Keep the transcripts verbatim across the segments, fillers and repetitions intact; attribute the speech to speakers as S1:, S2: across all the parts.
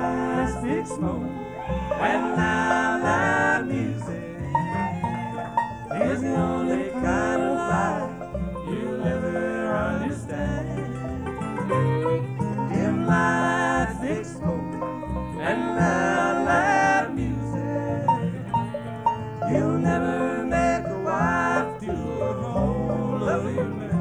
S1: stick smoke and loud, loud music is the only kind of life you'll ever understand. Dim lights, thick smoke and loud, loud music, you'll never make a wife to a whole loving man.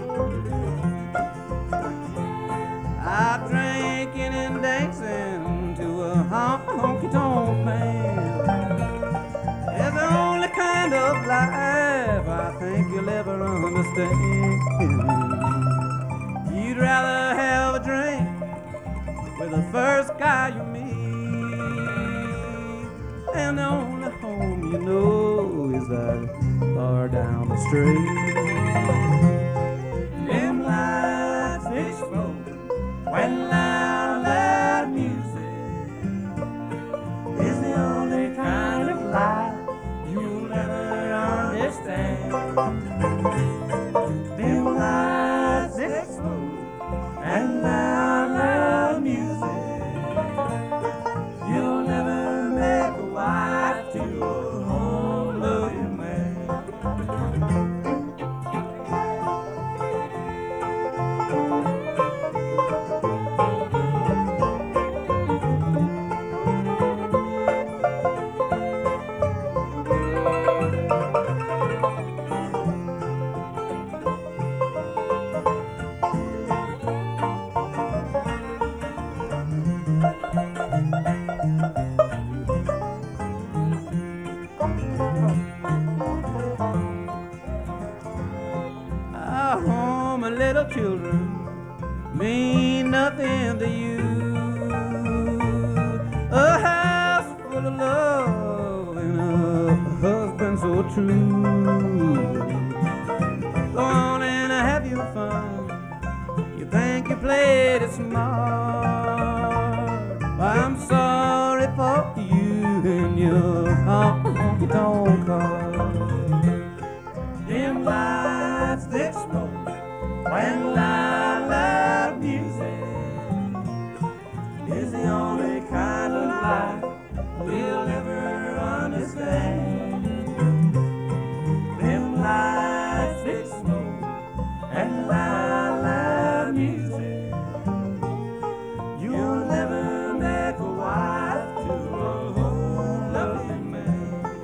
S1: I drinking and dancing to a honky-tonk man is the only kind of life I think you'll ever understand. You'd rather have a drink with the first guy you meet, and the only home you know is that far down the street. Dim lights, thick smoke, when loud, loud music is the only kind of life you'll ever understand. Dim lights, thick smoke, and loud, loud music, you'll never make a wife to a home-loving man. Our home and little children mean nothing to you. A house full of love and a husband so true. Go on and have your fun. You think you played it smart. Well, I'm sorry for you and your honky-tonk car. Dim lights, thick smoke, when loud, loud music is the only kind of life we'll ever understand. Dim lights, thick smoke, and loud, loud music, you'll never make a wife to a whole loving man.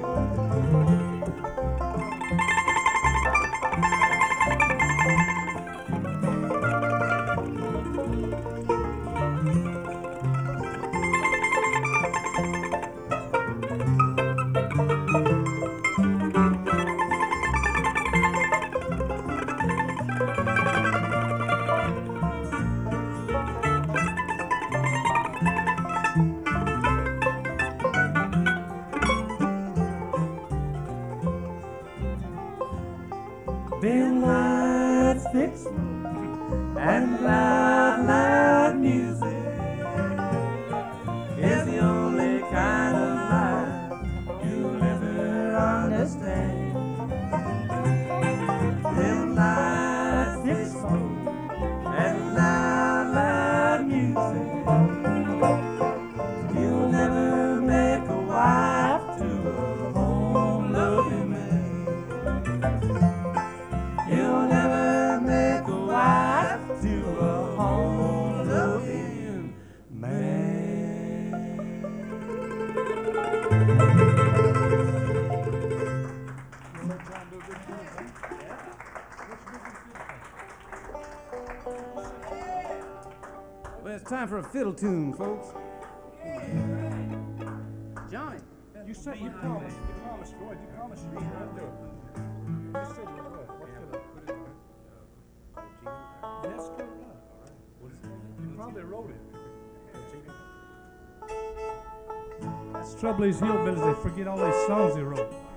S1: Dim lights, thick smoke, and loud, loud music is the only kind of life you'll ever understand. Dim lights, thick smoke, and loud, loud music, you'll never make a wife to a home-loving man. You'll never make a wife to a home-loving man. Well, it's time for a fiddle tune, folks. Johnny,
S2: You said you promised. You promised, Roy. You promised you would do it. You said you would. What could it? That's good enough. You probably wrote it. That's the trouble, these hillbillies, they forget all these songs they wrote.